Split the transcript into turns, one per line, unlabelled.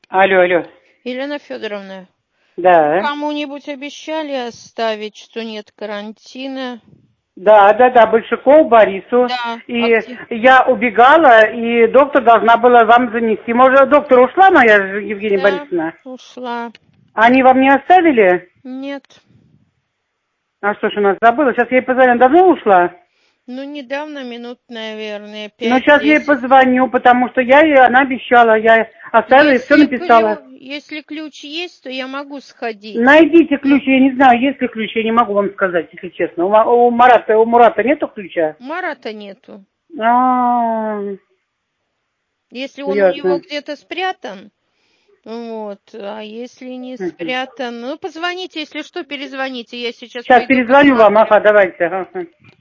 Алло, алло.
Елена Федоровна,
Да.
кому-нибудь обещали оставить, что нет карантина?
Да, Большакову Борису.
Да,
И я убегала, и доктор должна была вам занести. Может, доктор ушла, моя Евгения
Да,
Борисовна?
ушла.
Они вам не оставили?
Нет.
А что ж у нас забыла? Сейчас я ей позвоню. Давно ушла?
Ну, недавно, минут, наверное,
Ну, сейчас я ей
5-10.
позвоню, потому что она обещала, я оставила и все написала.
Если ключ есть, то я могу сходить.
Найдите ключ, я не знаю, есть ли ключ, я не могу вам сказать, если честно. У Мурата нету ключа?
Марата нету.
А,
Если он у него
ясно.
где-то спрятан, вот, а если не
Мгм.
спрятан, ну, позвоните, если что, перезвоните, я сейчас
Сейчас
пойду
перезвоню вам,
посмотрю.
ага, давайте. Ага.